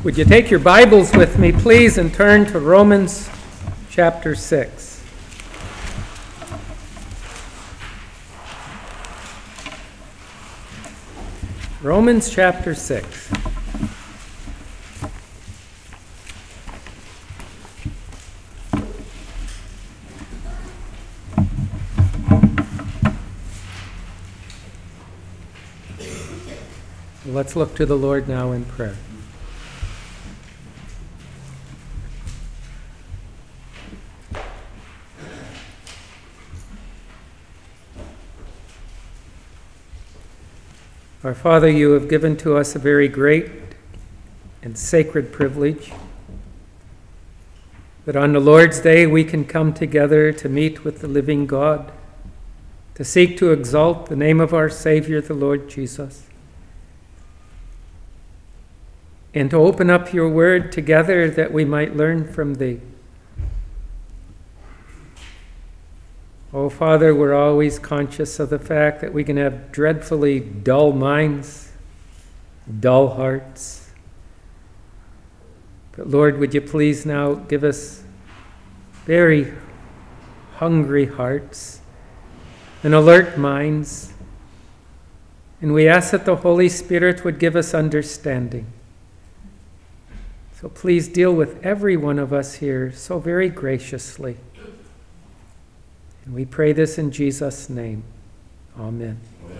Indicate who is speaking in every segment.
Speaker 1: Would you take your Bibles with me, please, and turn to Romans chapter 6. Romans chapter 6. Let's look to the Lord now in prayer. Our Father, you have given to us a very great and sacred privilege that on the Lord's Day we can come together to meet with the living God, to seek to exalt the name of our Savior, the Lord Jesus, and to open up your word together that we might learn from thee. Oh, Father, we're always conscious of the fact that we can have dreadfully dull minds, dull hearts. But Lord, would you please now give us very hungry hearts and alert minds. And we ask that the Holy Spirit would give us understanding. So please deal with every one of us here so very graciously. And we pray this in Jesus' name. Amen.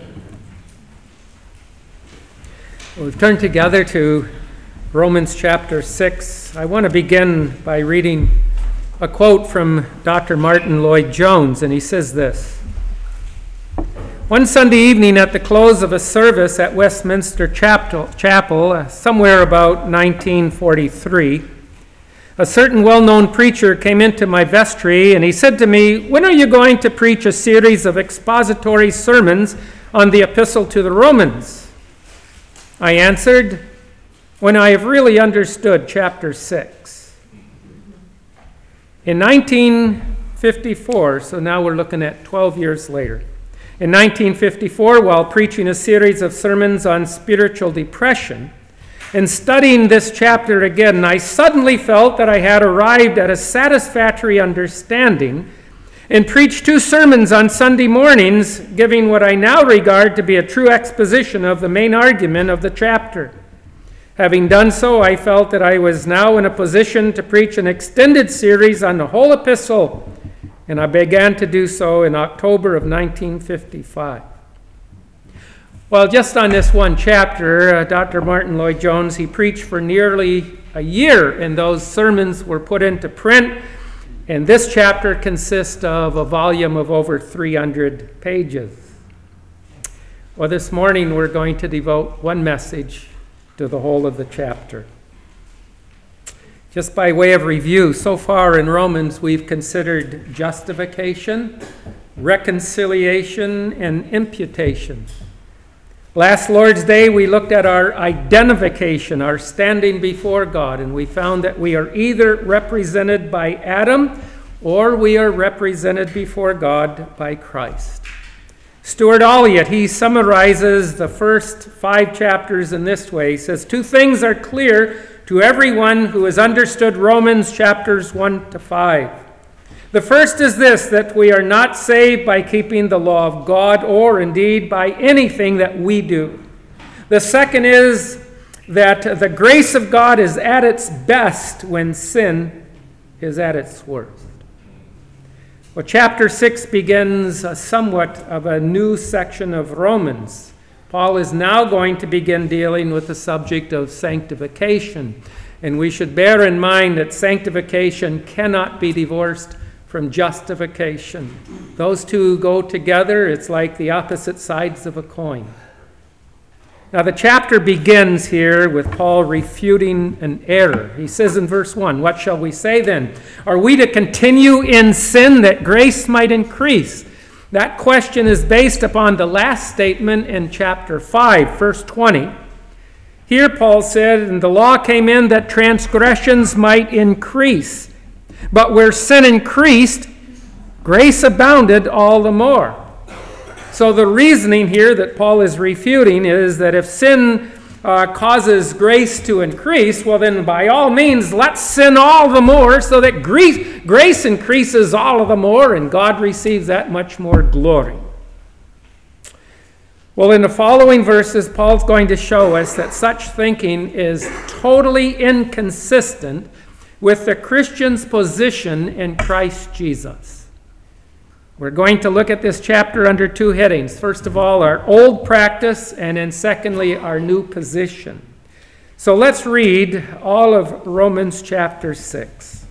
Speaker 1: Well, we've turned together to Romans chapter 6. I want to begin by reading a quote from Dr. Martin Lloyd-Jones, and he says this: "One Sunday evening at the close of a service at Westminster Chapel, somewhere about 1943, a certain well-known preacher came into my vestry and he said to me, 'When are you going to preach a series of expository sermons on the Epistle to the Romans?' I answered, 'When I have really understood chapter 6. In 1954, so now we're looking at 12 years later, in 1954, while preaching a series of sermons on spiritual depression, and studying this chapter again, I suddenly felt that I had arrived at a satisfactory understanding and preached 2 sermons on Sunday mornings, giving what I now regard to be a true exposition of the main argument of the chapter. Having done so, I felt that I was now in a position to preach an extended series on the whole epistle, and I began to do so in October of 1955. Well, just on this one chapter, Dr. Martin Lloyd-Jones, he preached for nearly a year, and those sermons were put into print, and this chapter consists of a volume of over 300 pages. Well, this morning we're going to devote one message to the whole of the chapter. Just by way of review, so far in Romans we've considered justification, reconciliation, and imputation. Last Lord's Day, we looked at our identification, our standing before God, and we found that we are either represented by Adam or we are represented before God by Christ. Stuart Olliott, he summarizes the first 5 chapters in this way. He says, 2 things are clear to everyone who has understood Romans chapters 1 to 5. The first is this, that we are not saved by keeping the law of God or indeed by anything that we do. The second is that the grace of God is at its best when sin is at its worst. Well, chapter 6 begins somewhat of a new section of Romans. Paul is now going to begin dealing with the subject of sanctification. And we should bear in mind that sanctification cannot be divorced from justification. Those two go together. It's like the opposite sides of a coin. Now the chapter begins here with Paul refuting an error. He says in verse 1, "What shall we say then? Are we to continue in sin that grace might increase?" That question is based upon the last statement in chapter 5, verse 20. Here Paul said, "And the law came in that transgressions might increase. But where sin increased, grace abounded all the more." So the reasoning here that Paul is refuting is that if sin causes grace to increase, well then by all means let's sin all the more so that grace increases all the more and God receives that much more glory. Well, in the following verses, Paul's going to show us that such thinking is totally inconsistent with the Christian's position in Christ Jesus. We're going to look at this chapter under two headings. First of all, our old practice, and then secondly, our new position. So let's read all of Romans chapter 6.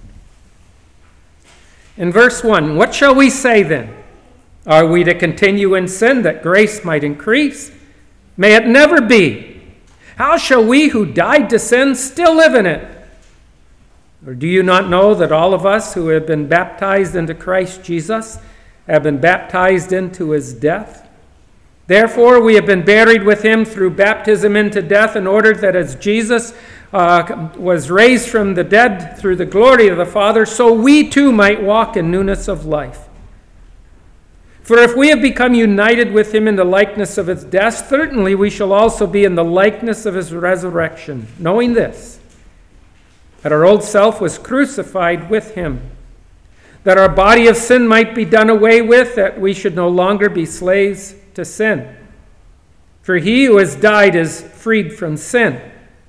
Speaker 1: In verse 1, what shall we say then? Are we to continue in sin that grace might increase? May it never be. How shall we who died to sin still live in it? Or do you not know that all of us who have been baptized into Christ Jesus have been baptized into his death? Therefore we have been buried with him through baptism into death, in order that as Jesus was raised from the dead through the glory of the Father, so we too might walk in newness of life. For if we have become united with him in the likeness of his death, certainly we shall also be in the likeness of his resurrection, knowing this, that our old self was crucified with him, that our body of sin might be done away with, that we should no longer be slaves to sin. For he who has died is freed from sin.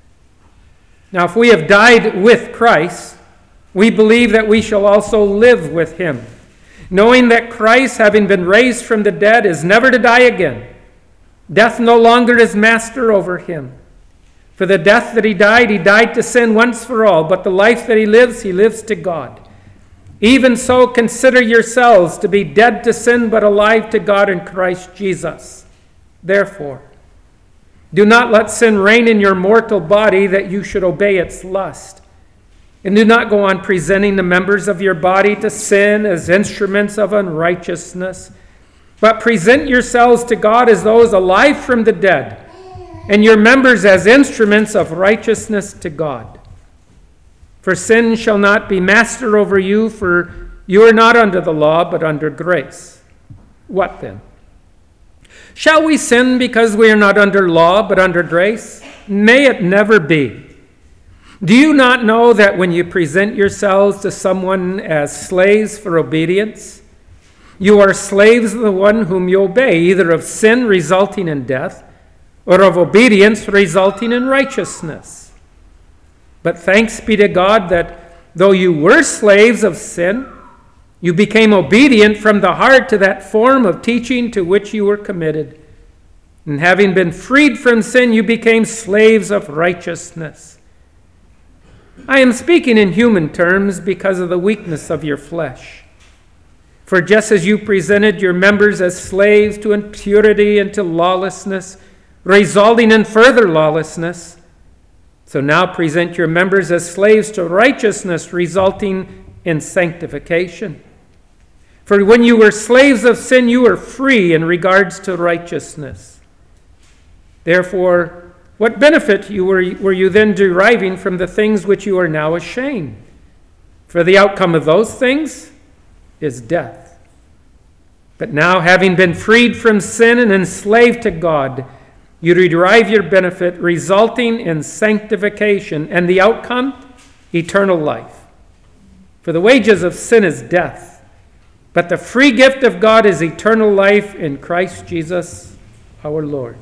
Speaker 1: Now if we have died with Christ, we believe that we shall also live with him, knowing that Christ, having been raised from the dead, is never to die again. Death no longer is master over him. For the death that he died to sin once for all, but the life that he lives to God. Even so, consider yourselves to be dead to sin, but alive to God in Christ Jesus. Therefore, do not let sin reign in your mortal body, that you should obey its lust. And do not go on presenting the members of your body to sin as instruments of unrighteousness, but present yourselves to God as those alive from the dead, and your members as instruments of righteousness to God. For sin shall not be master over you, for you are not under the law, but under grace. What then? Shall we sin because we are not under law, but under grace? May it never be. Do you not know that when you present yourselves to someone as slaves for obedience, you are slaves of the one whom you obey, either of sin resulting in death, or of obedience resulting in righteousness? But thanks be to God that though you were slaves of sin, you became obedient from the heart to that form of teaching to which you were committed. And having been freed from sin, you became slaves of righteousness. I am speaking in human terms because of the weakness of your flesh. For just as you presented your members as slaves to impurity and to lawlessness, resulting in further lawlessness, so now present your members as slaves to righteousness, resulting in sanctification. For when you were slaves of sin, you were free in regards to righteousness. Therefore, what benefit were you then deriving from the things which you are now ashamed? For the outcome of those things is death. But now, having been freed from sin and enslaved to God, you derive your benefit, resulting in sanctification, and the outcome, eternal life. For the wages of sin is death, but the free gift of God is eternal life in Christ Jesus our Lord.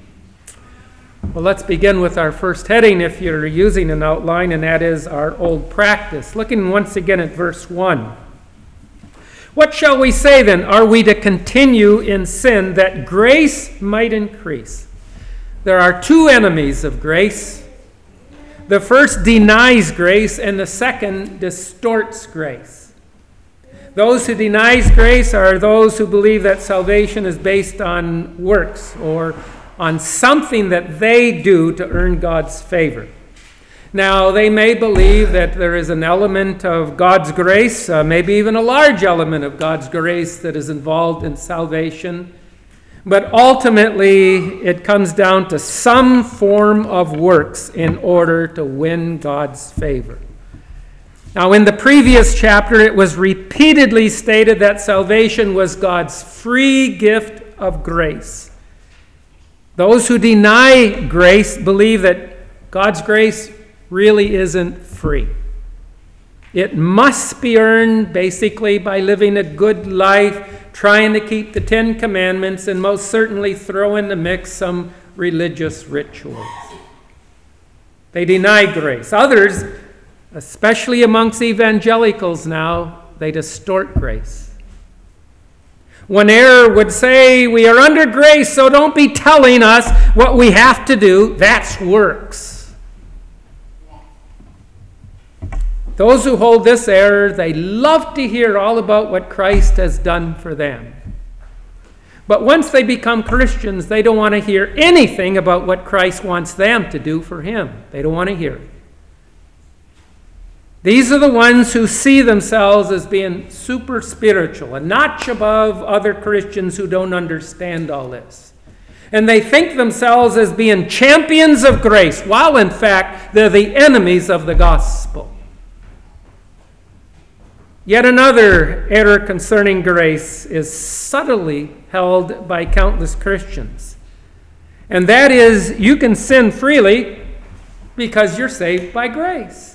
Speaker 1: Well, let's begin with our first heading if you're using an outline, and that is our old practice. Looking once again at verse 1. What shall we say then? Are we to continue in sin that grace might increase? There are two enemies of grace. The first denies grace, and the second distorts grace. Those who denies grace are those who believe that salvation is based on works or on something that they do to earn God's favor. Now, they may believe that there is an element of God's grace, maybe even a large element of God's grace that is involved in salvation, but ultimately it comes down to some form of works in order to win God's favor. Now, in the previous chapter, it was repeatedly stated that salvation was God's free gift of grace. Those who deny grace believe that God's grace really isn't free. It must be earned basically by living a good life, trying to keep the 10 Commandments, and most certainly throw in the mix some religious rituals. They deny grace. Others, especially amongst evangelicals now, they distort grace. One error would say, we are under grace, so don't be telling us what we have to do. That's works. Those who hold this error, they love to hear all about what Christ has done for them. But once they become Christians, they don't want to hear anything about what Christ wants them to do for him. They don't want to hear it. These are the ones who see themselves as being super spiritual, a notch above other Christians who don't understand all this. And they think themselves as being champions of grace, while in fact they're the enemies of the gospel. Yet another error concerning grace is subtly held by countless Christians. And that is, you can sin freely because you're saved by grace.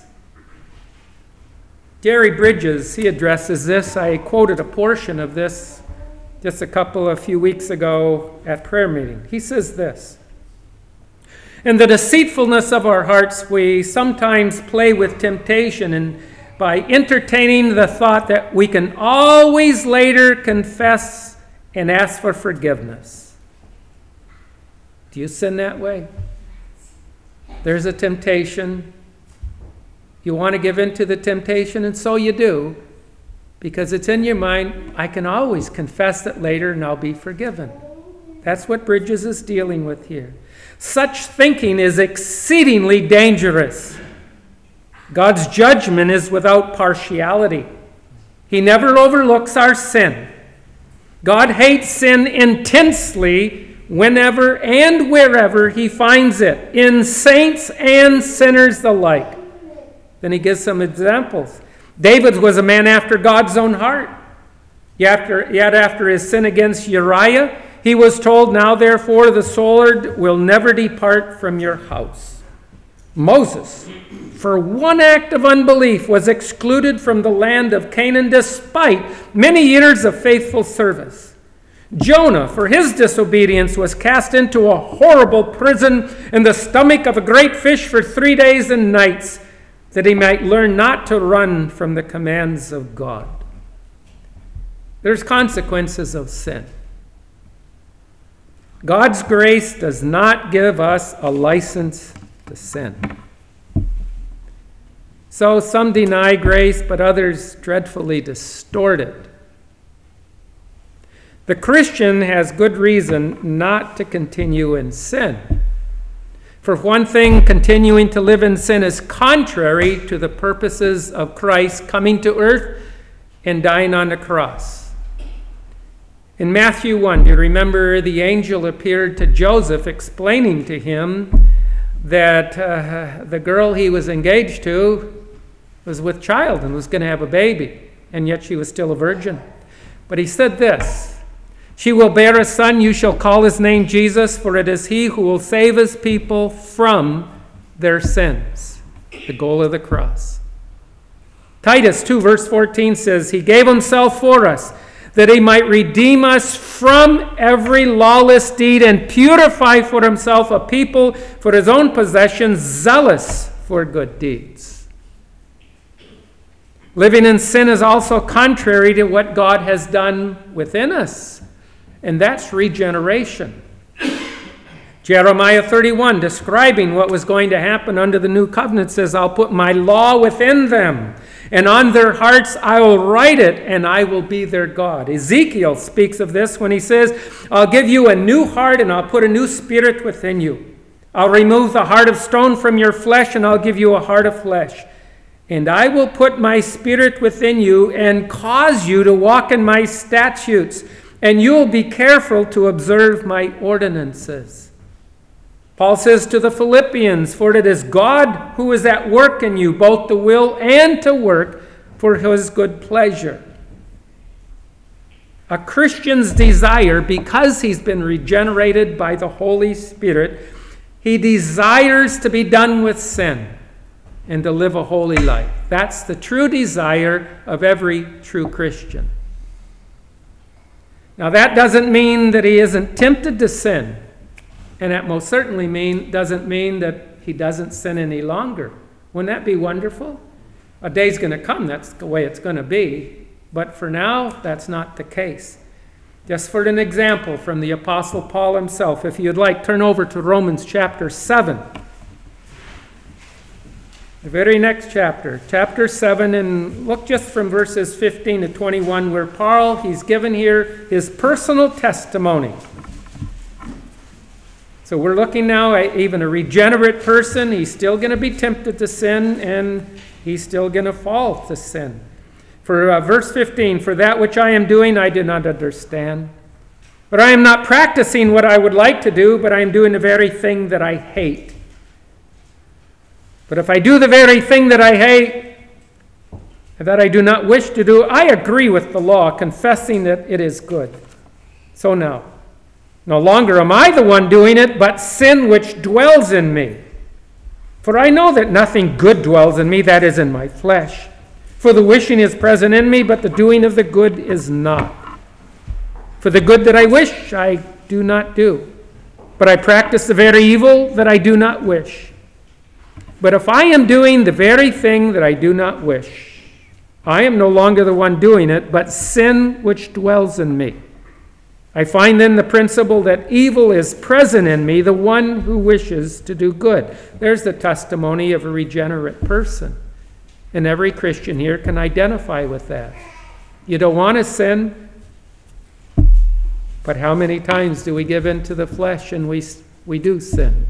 Speaker 1: Gary Bridges, he addresses this. I quoted a portion of this just a few weeks ago at prayer meeting. He says this: "In the deceitfulness of our hearts, we sometimes play with temptation and by entertaining the thought that we can always later confess and ask for forgiveness." Do you sin that way? There's a temptation. You want to give in to the temptation, and so you do, because it's in your mind, I can always confess it later and I'll be forgiven. That's what Bridges is dealing with here. Such thinking is exceedingly dangerous. God's judgment is without partiality. He never overlooks our sin. God hates sin intensely whenever and wherever he finds it, in saints and sinners alike. Then he gives some examples. David was a man after God's own heart. Yet after his sin against Uriah, he was told, "Now therefore the sword will never depart from your house." Moses, for one act of unbelief, was excluded from the land of Canaan despite many years of faithful service. Jonah, for his disobedience, was cast into a horrible prison in the stomach of a great fish for 3 days and nights, that he might learn not to run from the commands of God. There's consequences of sin. God's grace does not give us a license to sin. So some deny grace, but others dreadfully distort it. The Christian has good reason not to continue in sin. For one thing, continuing to live in sin is contrary to the purposes of Christ coming to earth and dying on the cross. In Matthew 1, do you remember the angel appeared to Joseph explaining to him that the girl he was engaged to was with child and was going to have a baby, and yet she was still a virgin. But he said this: "She will bear a son, you shall call his name Jesus, for it is he who will save his people from their sins." The goal of the cross. Titus 2 verse 14 says, "He gave himself for us, that he might redeem us from every lawless deed and purify for himself a people for his own possession, zealous for good deeds." Living in sin is also contrary to what God has done within us, and that's regeneration. Jeremiah 31, describing what was going to happen under the new covenant, says, "I'll put my law within them, and on their hearts I will write it, and I will be their God." Ezekiel speaks of this when he says, "I'll give you a new heart, and I'll put a new spirit within you. I'll remove the heart of stone from your flesh, and I'll give you a heart of flesh. And I will put my spirit within you and cause you to walk in my statutes, and you will be careful to observe my ordinances." Paul says to the Philippians, "For it is God who is at work in you, both to will and to work for his good pleasure." A Christian's desire, because he's been regenerated by the Holy Spirit, he desires to be done with sin and to live a holy life. That's the true desire of every true Christian. Now, that doesn't mean that he isn't tempted to sin. And that most certainly doesn't mean that he doesn't sin any longer. Wouldn't that be wonderful? A day's going to come, that's the way it's going to be. But for now, that's not the case. Just for an example from the Apostle Paul himself, if you'd like, turn over to Romans chapter 7. The very next chapter, chapter 7, and look just from verses 15 to 21, where Paul, he's given here his personal testimony. So we're looking now at even a regenerate person. He's still going to be tempted to sin, and he's still going to fall to sin. For verse 15, for that which I am doing I do not understand. But I am not practicing what I would like to do, but I am doing the very thing that I hate. But if I do the very thing that I hate, that I do not wish to do, I agree with the law, confessing that it is good. So now, no longer am I the one doing it, but sin which dwells in me. For I know that nothing good dwells in me, that is in my flesh. For the wishing is present in me, but the doing of the good is not. For the good that I wish, I do not do. But I practice the very evil that I do not wish. But if I am doing the very thing that I do not wish, I am no longer the one doing it, but sin which dwells in me. I find then the principle that evil is present in me, the one who wishes to do good. There's the testimony of a regenerate person. And every Christian here can identify with that. You don't want to sin, but how many times do we give in to the flesh and we do sin?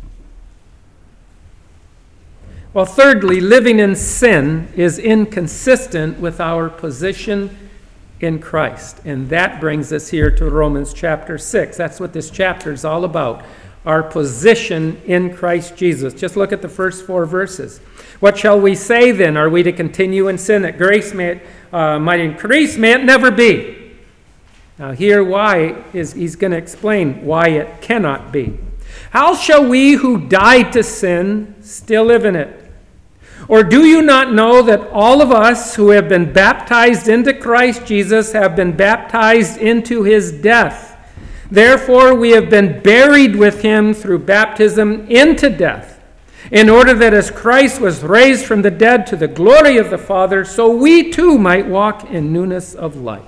Speaker 1: Well, thirdly, living in sin is inconsistent with our position in Christ. And that brings us here to Romans chapter 6. That's what this chapter is all about, our position in Christ Jesus. Just look at the first 4 verses. What shall we say then? Are we to continue in sin that grace might increase? May it never be. Now here he's going to explain why it cannot be. How shall we who died to sin still live in it? Or do you not know that all of us who have been baptized into Christ Jesus have been baptized into his death? Therefore we have been buried with him through baptism into death, in order that as Christ was raised from the dead to the glory of the Father, so we too might walk in newness of life.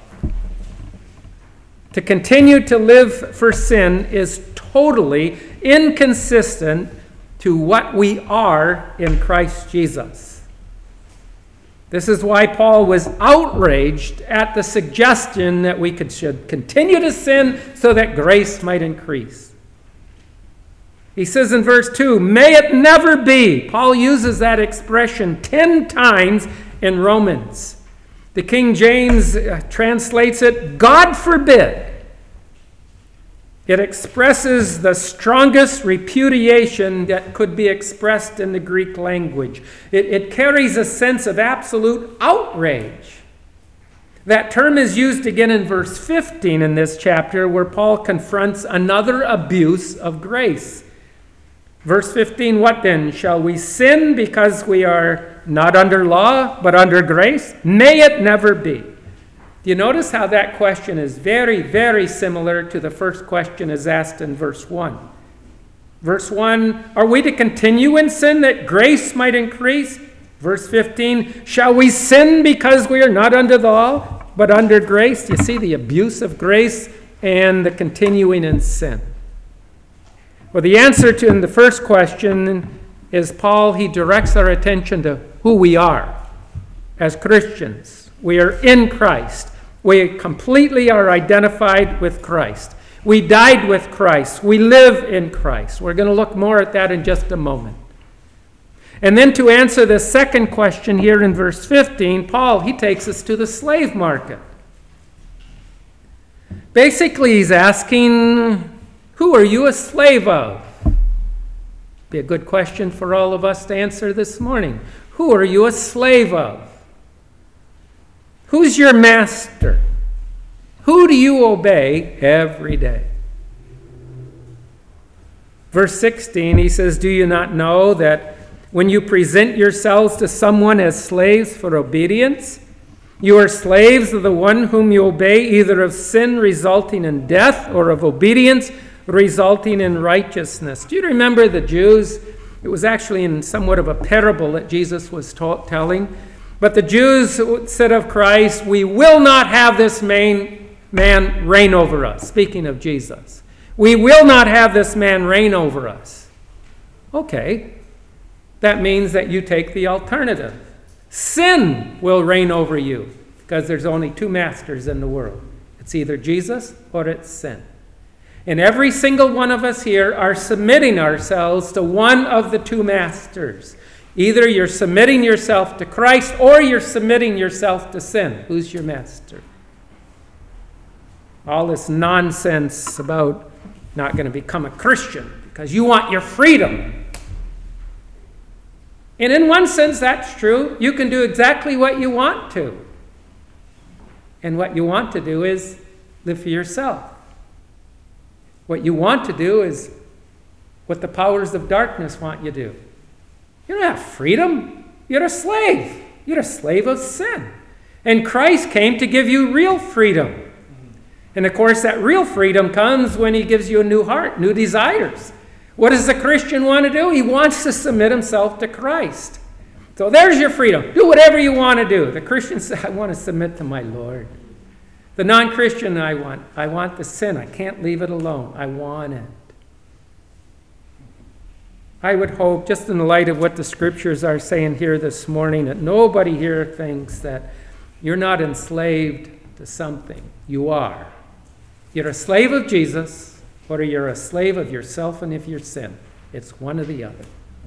Speaker 1: To continue to live for sin is totally inconsistent to what we are in Christ Jesus. This is why Paul was outraged at the suggestion that we should continue to sin so that grace might increase. He says in verse 2, may it never be. Paul uses that expression 10 times in Romans. The King James translates it, God forbid. It expresses the strongest repudiation that could be expressed in the Greek language. It carries a sense of absolute outrage. That term is used again in verse 15 in this chapter, where Paul confronts another abuse of grace. Verse 15, what then? Shall we sin because we are not under law, but under grace? May it never be. Do you notice how that question is very, very similar to the first question is asked in verse 1? Verse 1, are we to continue in sin that grace might increase? Verse 15, shall we sin because we are not under the law, but under grace? You see the abuse of grace and the continuing in sin. Well, the answer to in the first question is Paul, he directs our attention to who we are as Christians. We are in Christ. We completely are identified with Christ. We died with Christ. We live in Christ. We're going to look more at that in just a moment. And then to answer the second question here in verse 15, Paul, he takes us to the slave market. Basically, he's asking, who are you a slave of? Be a good question for all of us to answer this morning. Who are you a slave of? Who's your master? Who do you obey every day? Verse 16, he says, do you not know that when you present yourselves to someone as slaves for obedience, you are slaves of the one whom you obey, either of sin resulting in death or of obedience resulting in righteousness? Do you remember the Jews? It was actually in somewhat of a parable that Jesus was telling. But the Jews said of Christ, we will not have this man reign over us. Speaking of Jesus. We will not have this man reign over us. Okay. That means that you take the alternative. Sin will reign over you, because there's only two masters in the world. It's either Jesus or it's sin. And every single one of us here are submitting ourselves to one of the two masters. Either you're submitting yourself to Christ or you're submitting yourself to sin. Who's your master? All this nonsense about not going to become a Christian because you want your freedom. And in one sense, that's true. You can do exactly what you want to. And what you want to do is live for yourself. What you want to do is what the powers of darkness want you to do. You don't have freedom. You're a slave. You're a slave of sin. And Christ came to give you real freedom. And of course, that real freedom comes when he gives you a new heart, new desires. What does the Christian want to do? He wants to submit himself to Christ. So there's your freedom. Do whatever you want to do. The Christian says, I want to submit to my Lord. The non-Christian, I want the sin. I can't leave it alone. I want it. I would hope, just in the light of what the scriptures are saying here this morning, that nobody here thinks that you're not enslaved to something. You are. You're a slave of Jesus, or you're a slave of yourself and of your sin. It's one or the other.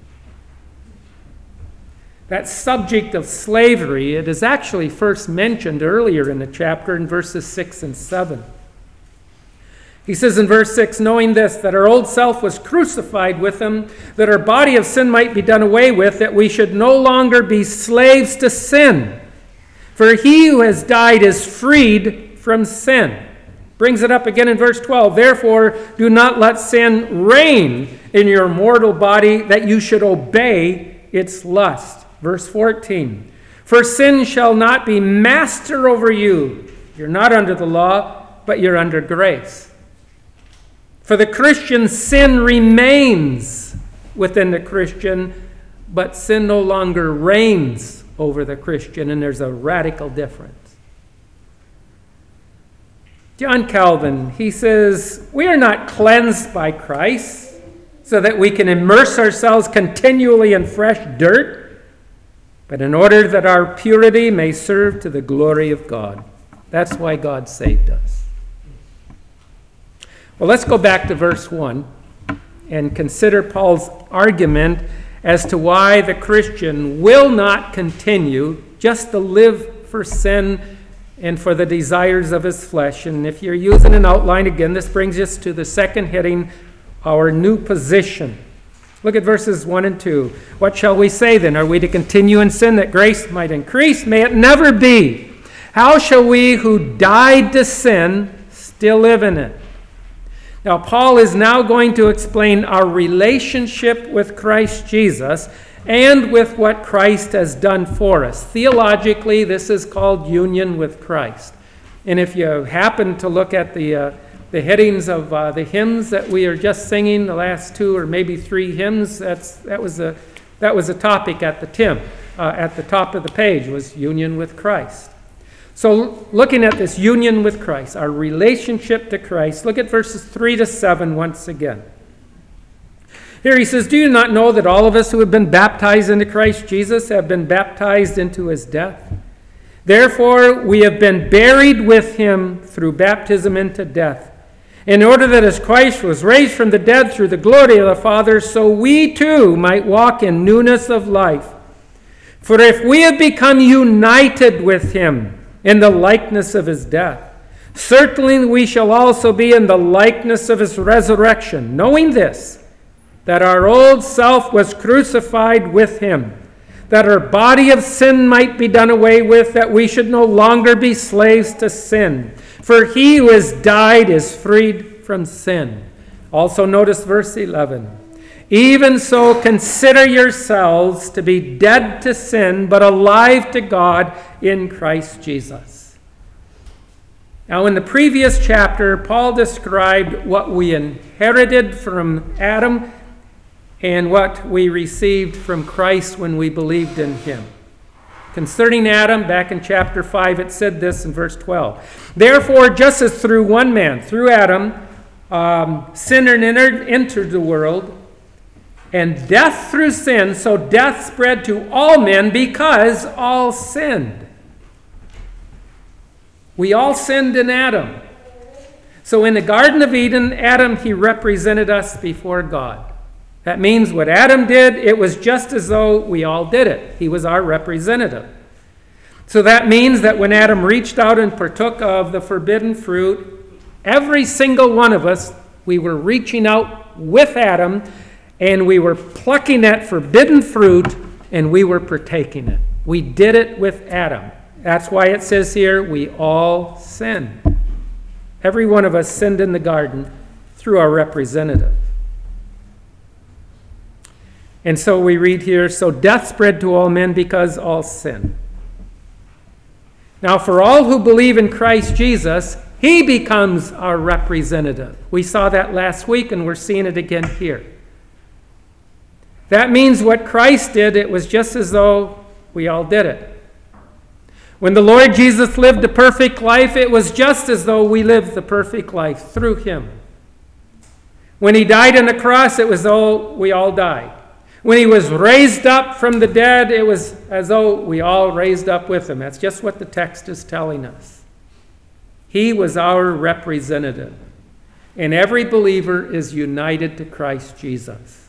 Speaker 1: That subject of slavery, it is actually first mentioned earlier in the chapter in verses 6 and 7. He says in verse 6, knowing this, that our old self was crucified with him, that our body of sin might be done away with, that we should no longer be slaves to sin. For he who has died is freed from sin. Brings it up again in verse 12. Therefore, do not let sin reign in your mortal body, that you should obey its lust. Verse 14. For sin shall not be master over you. You're not under the law, but you're under grace. For the Christian, sin remains within the Christian, but sin no longer reigns over the Christian, and there's a radical difference. John Calvin, he says, we are not cleansed by Christ so that we can immerse ourselves continually in fresh dirt, but in order that our purity may serve to the glory of God. That's why God saved us. Well, let's go back to verse 1 and consider Paul's argument as to why the Christian will not continue just to live for sin and for the desires of his flesh. And if you're using an outline, again, this brings us to the second heading, our new position. Look at verses 1 and 2. What shall we say then? Are we to continue in sin that grace might increase? May it never be. How shall we who died to sin still live in it? Now, Paul is now going to explain our relationship with Christ Jesus and with what Christ has done for us. Theologically, this is called union with Christ. And if you happen to look at the headings of the hymns that we are just singing, the last 2 or maybe 3 hymns, that was a topic at the top of the page, was union with Christ. So looking at this union with Christ, our relationship to Christ, look at verses 3 to 7 once again. Here he says, do you not know that all of us who have been baptized into Christ Jesus have been baptized into his death? Therefore, we have been buried with him through baptism into death, in order that as Christ was raised from the dead through the glory of the Father, so we too might walk in newness of life. For if we have become united with him in the likeness of his death, certainly we shall also be in the likeness of his resurrection, knowing this, that our old self was crucified with him, that our body of sin might be done away with, that we should no longer be slaves to sin. For he who has died is freed from sin. Also notice verse 11. Even so, consider yourselves to be dead to sin, but alive to God in Christ Jesus. Now, in the previous chapter, Paul described what we inherited from Adam and what we received from Christ when we believed in him. Concerning Adam, back in chapter 5, it said this in verse 12. Therefore, just as through one man, through Adam, sin entered the world, and death through sin, so death spread to all men because all sinned. We all sinned in Adam. So in the Garden of Eden, Adam, he represented us before God. That means what Adam did, it was just as though we all did it. He was our representative. So that means that when Adam reached out and partook of the forbidden fruit, every single one of us, we were reaching out with Adam, and we were plucking that forbidden fruit, and we were partaking it. We did it with Adam. That's why it says here, we all sinned. Every one of us sinned in the garden through our representative. And so we read here, so death spread to all men because all sin. Now for all who believe in Christ Jesus, he becomes our representative. We saw that last week and we're seeing it again here. That means what Christ did, it was just as though we all did it. When the Lord Jesus lived a perfect life, it was just as though we lived the perfect life through him. When he died on the cross, it was as though we all died. When he was raised up from the dead, it was as though we all raised up with him. That's just what the text is telling us. He was our representative. And every believer is united to Christ Jesus.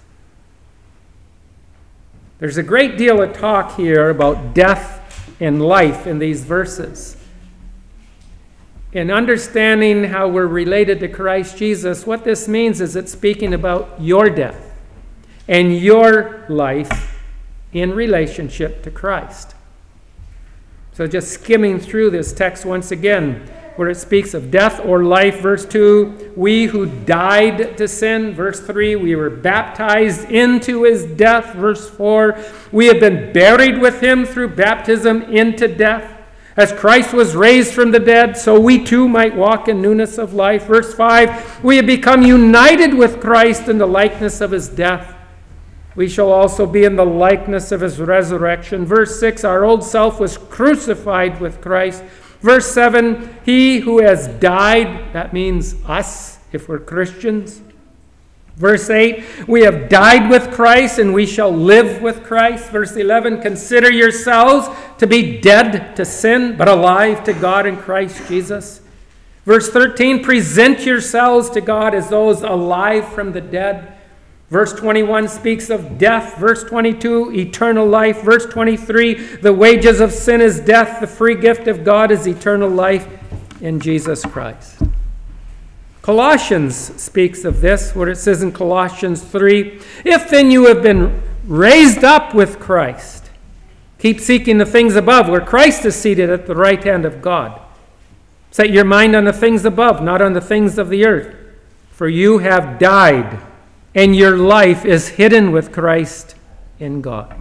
Speaker 1: There's a great deal of talk here about death and life in these verses. In understanding how we're related to Christ Jesus, what this means is it's speaking about your death and your life in relationship to Christ. So just skimming through this text once again, where it speaks of death or life. Verse 2, we who died to sin. Verse 3, we were baptized into his death. Verse 4, we have been buried with him through baptism into death. As Christ was raised from the dead, so we too might walk in newness of life. Verse 5, we have become united with Christ in the likeness of his death. We shall also be in the likeness of his resurrection. Verse 6, our old self was crucified with Christ. Verse 7, he who has died, that means us, if we're Christians. Verse 8, we have died with Christ and we shall live with Christ. Verse 11, consider yourselves to be dead to sin, but alive to God in Christ Jesus. Verse 13, present yourselves to God as those alive from the dead. Verse 21 speaks of death. Verse 22, eternal life. Verse 23, the wages of sin is death. The free gift of God is eternal life in Jesus Christ. Colossians speaks of this, where it says in Colossians 3, if then you have been raised up with Christ, keep seeking the things above, where Christ is seated at the right hand of God. Set your mind on the things above, not on the things of the earth. For you have died, and your life is hidden with Christ in God.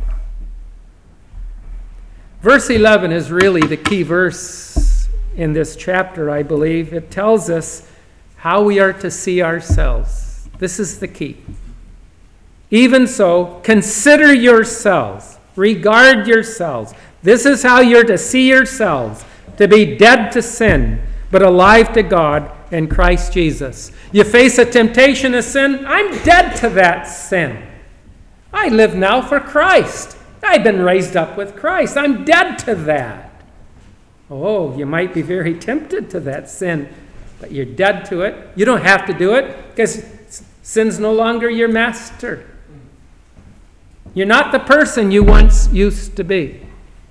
Speaker 1: Verse 11 is really the key verse in this chapter, I believe. It tells us how we are to see ourselves. This is the key. Even so, consider yourselves, regard yourselves. This is how you're to see yourselves, to be dead to sin, but alive to God in Christ Jesus. You face a temptation of sin, I'm dead to that sin. I live now for Christ. I've been raised up with Christ. I'm dead to that. Oh, you might be very tempted to that sin, but you're dead to it. You don't have to do it because sin's no longer your master. You're not the person you once used to be.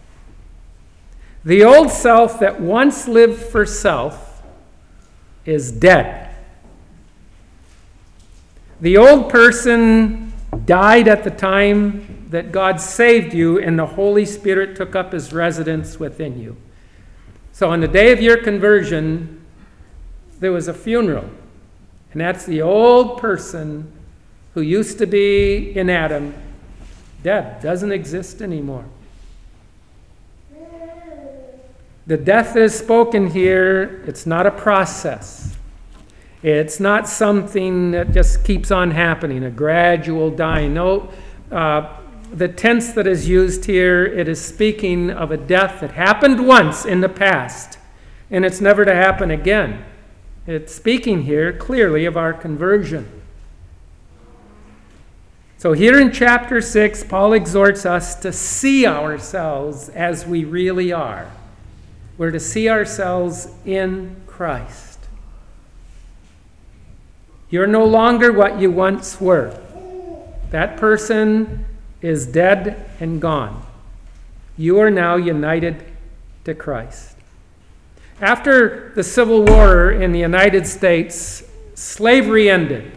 Speaker 1: The old self that once lived for self is dead. The old person died at the time that God saved you and the Holy Spirit took up his residence within you. So on the day of your conversion, there was a funeral. And that's the old person who used to be in Adam, dead, doesn't exist anymore. The death that is spoken here, it's not a process. It's not something that just keeps on happening, a gradual dying. No, the tense that is used here, it is speaking of a death that happened once in the past, and it's never to happen again. It's speaking here clearly of our conversion. So here in chapter 6, Paul exhorts us to see ourselves as we really are. We're to see ourselves in Christ. You're no longer what you once were. That person is dead and gone. You are now united to Christ. After the Civil War in the United States, slavery ended.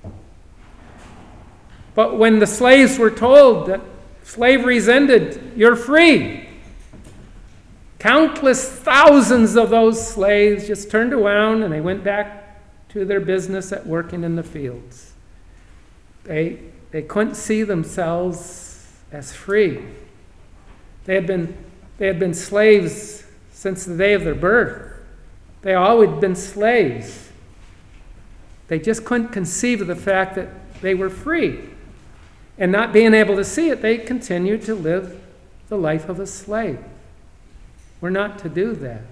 Speaker 1: But when the slaves were told that slavery's ended, you're free, countless thousands of those slaves just turned around and they went back to their business at working in the fields. They couldn't see themselves as free. They had been slaves since the day of their birth. They always had been slaves. They just couldn't conceive of the fact that they were free. And not being able to see it, they continued to live the life of a slave. We're not to do that.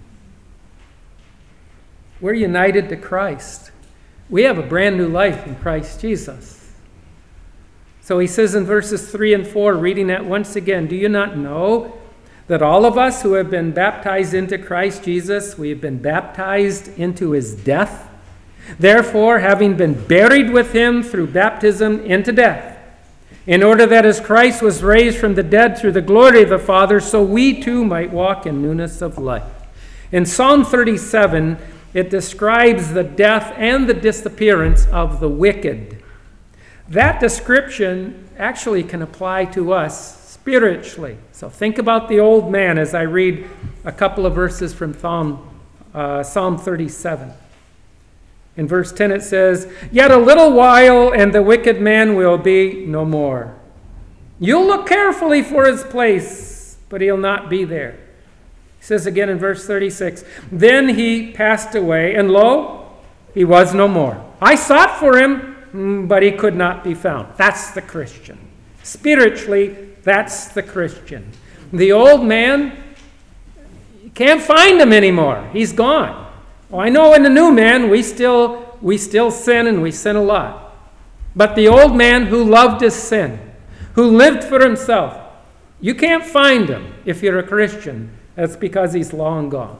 Speaker 1: We're united to Christ. We have a brand new life in Christ Jesus. So he says in verses 3 and 4, reading that once again, do you not know that all of us who have been baptized into Christ Jesus, we have been baptized into his death? Therefore, having been buried with him through baptism into death, in order that as Christ was raised from the dead through the glory of the Father, so we too might walk in newness of life. In Psalm 37, it describes the death and the disappearance of the wicked. That description actually can apply to us spiritually. So think about the old man as I read a couple of verses from Psalm 37. In verse 10 it says, yet a little while and the wicked man will be no more. You'll look carefully for his place, but he'll not be there. He says again in verse 36, then he passed away, and lo, he was no more. I sought for him, but he could not be found. That's the Christian. Spiritually, that's the Christian. The old man, you can't find him anymore. He's gone. Oh, I know in the new man we still sin, and we sin a lot. But the old man who loved his sin, who lived for himself, you can't find him if you're a Christian. That's because he's long gone.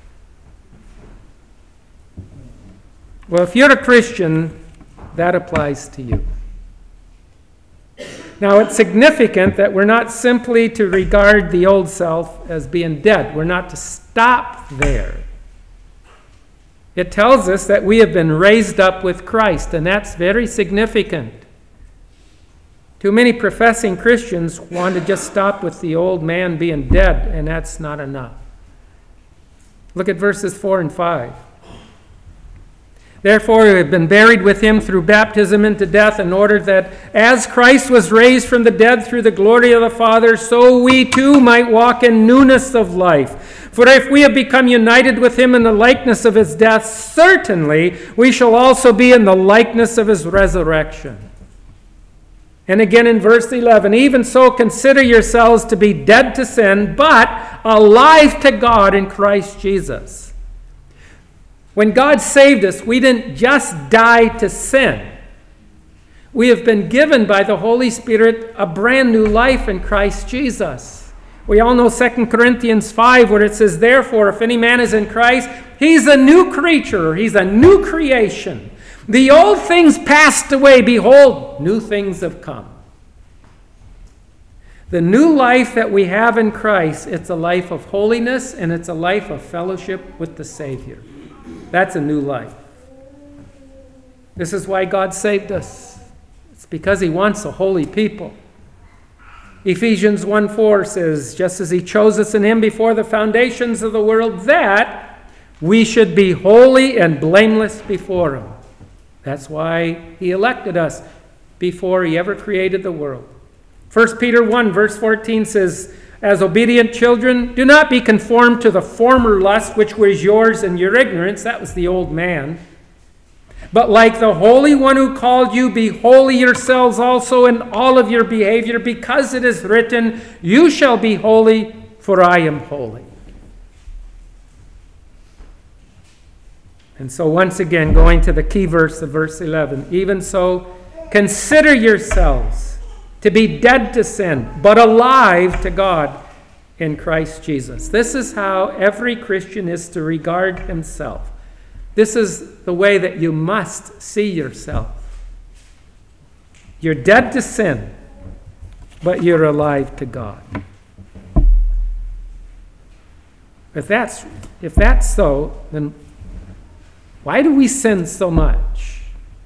Speaker 1: Well, if you're a Christian, that applies to you. Now, it's significant that we're not simply to regard the old self as being dead. We're not to stop there. It tells us that we have been raised up with Christ, and that's very significant. Too many professing Christians want to just stop with the old man being dead, and that's not enough. Look at verses 4 and 5. Therefore, we have been buried with him through baptism into death, in order that as Christ was raised from the dead through the glory of the Father, so we too might walk in newness of life. For if we have become united with him in the likeness of his death, certainly we shall also be in the likeness of his resurrection. And again in verse 11, even so consider yourselves to be dead to sin, but alive to God in Christ Jesus. When God saved us, we didn't just die to sin. We have been given by the Holy Spirit a brand new life in Christ Jesus. We all know 2 Corinthians 5, where it says, therefore, if any man is in Christ, he's a new creature, he's a new creation. The old things passed away, behold, new things have come. The new life that we have in Christ, it's a life of holiness, and it's a life of fellowship with the Savior. That's a new life. This is why God saved us. It's because he wants a holy people. Ephesians 1:4 says, just as he chose us in him before the foundations of the world, that we should be holy and blameless before Him. That's why He elected us before He ever created the world. 1 Peter 1 verse 14 says, as obedient children, do not be conformed to the former lust which was yours in your ignorance. That was the old man. But like the Holy One who called you, be holy yourselves also in all of your behavior, because it is written, you shall be holy, for I am holy. And so once again, going to the key verse of verse 11, even so, consider yourselves to be dead to sin, but alive to God in Christ Jesus. This is how every Christian is to regard himself. This is the way that you must see yourself. You're dead to sin, but you're alive to God. If that's so, then why do we sin so much?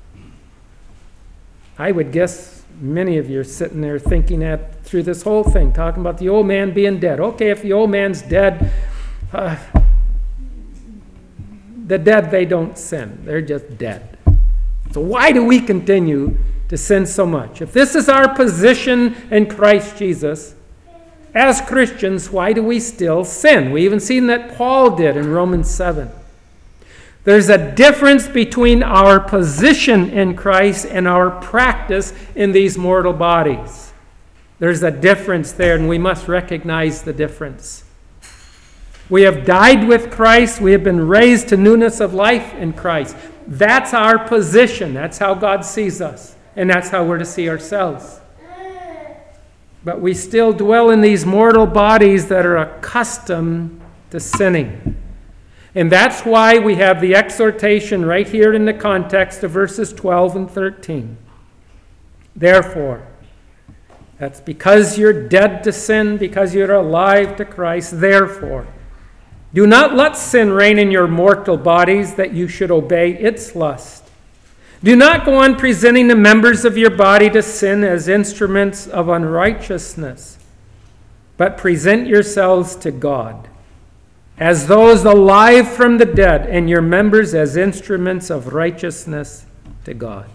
Speaker 1: I would guess many of you are sitting there thinking through this whole thing, talking about the old man being dead. Okay, if the old man's dead, the dead, they don't sin. They're just dead. So why do we continue to sin so much? If this is our position in Christ Jesus, as Christians, why do we still sin? We even seen that Paul did in Romans 7. There's a difference between our position in Christ and our practice in these mortal bodies. There's a difference there, and we must recognize the difference. We have died with Christ. We have been raised to newness of life in Christ. That's our position. That's how God sees us. And that's how we're to see ourselves. But we still dwell in these mortal bodies that are accustomed to sinning. And that's why we have the exhortation right here in the context of verses 12 and 13. Therefore, that's because you're dead to sin, because you're alive to Christ. Therefore, do not let sin reign in your mortal bodies, that you should obey its lust. Do not go on presenting the members of your body to sin as instruments of unrighteousness, but present yourselves to God as those alive from the dead, and your members as instruments of righteousness to God.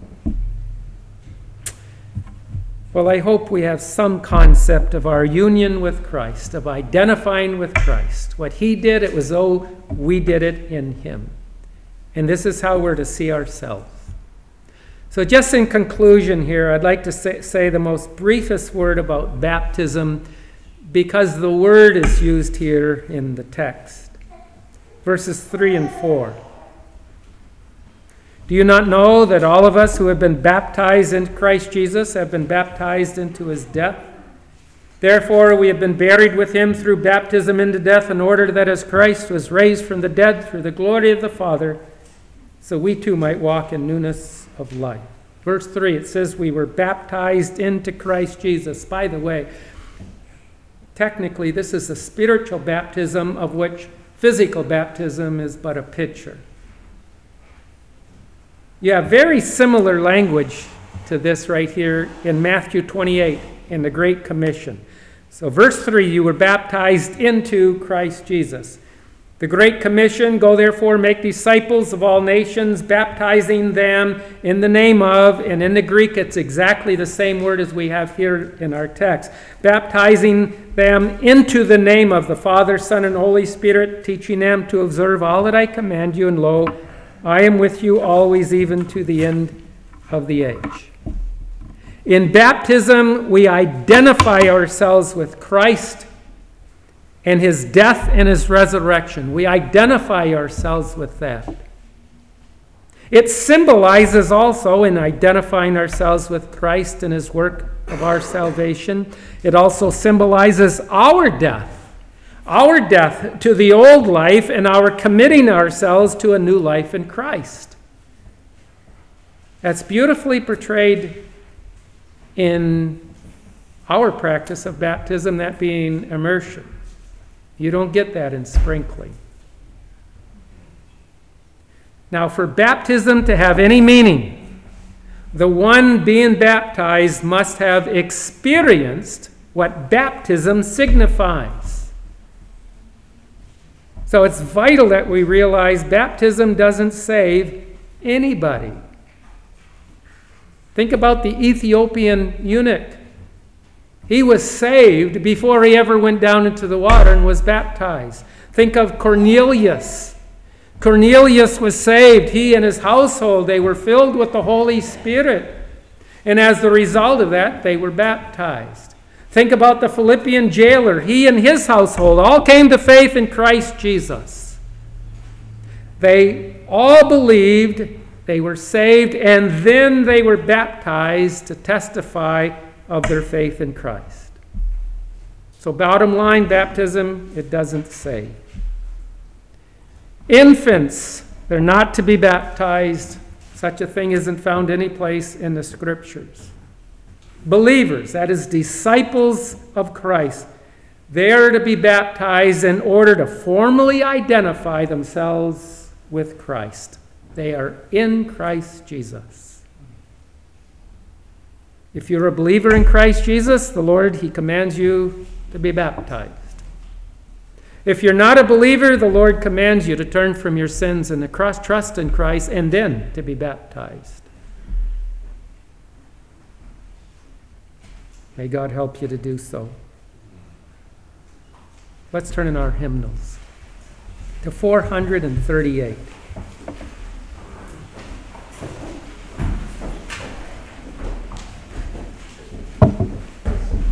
Speaker 1: Well, I hope we have some concept of our union with Christ, of identifying with Christ. What He did, it was though we did it in Him. And this is how we're to see ourselves. So just in conclusion here, I'd like to say the most briefest word about baptism, because the word is used here in the text. Verses 3 and 4. Do you not know that all of us who have been baptized into Christ Jesus have been baptized into His death? Therefore, we have been buried with Him through baptism into death, in order that as Christ was raised from the dead through the glory of the Father, so we too might walk in newness of life. Verse 3, it says we were baptized into Christ Jesus. By the way, technically this is a spiritual baptism, of which physical baptism is but a picture. You have very similar language to this right here in Matthew 28 in the Great Commission. So verse 3, you were baptized into Christ Jesus. The Great Commission, go therefore make disciples of all nations, baptizing them in the name of, and in the Greek it's exactly the same word as we have here in our text, baptizing them into the name of the Father, Son, and Holy Spirit, teaching them to observe all that I command you, and lo, I am with you always, even to the end of the age. In baptism, we identify ourselves with Christ and His death and His resurrection. We identify ourselves with that. It symbolizes also, in identifying ourselves with Christ and His work of our salvation, it also symbolizes our death to the old life, and our committing ourselves to a new life in Christ. That's beautifully portrayed in our practice of baptism, that being immersion. You don't get that in sprinkling. Now, for baptism to have any meaning, the one being baptized must have experienced what baptism signifies. So it's vital that we realize baptism doesn't save anybody. Think about the Ethiopian eunuch. He was saved before he ever went down into the water and was baptized. Think of Cornelius. Cornelius was saved. He and his household, they were filled with the Holy Spirit. And as the result of that, they were baptized. Think about the Philippian jailer. He and his household all came to faith in Christ Jesus. They all believed, they were saved, and then they were baptized to testify of their faith in Christ. So bottom line, baptism, it doesn't save. Infants, they're not to be baptized. Such a thing isn't found any place in the Scriptures. Believers, that is, disciples of Christ, they are to be baptized in order to formally identify themselves with Christ. They are in Christ Jesus. If you're a believer in Christ Jesus, the Lord, He commands you to be baptized. If you're not a believer, the Lord commands you to turn from your sins and to trust in Christ and then to be baptized. May God help you to do so. Let's turn in our hymnals to 438.